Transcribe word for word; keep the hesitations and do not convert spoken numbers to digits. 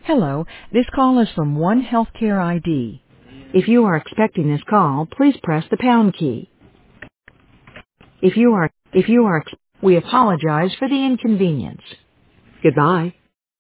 Hello, this call is from One Healthcare I D. If you are expecting this call, please press the pound key. If you are, if you are, we apologize for the inconvenience. Goodbye.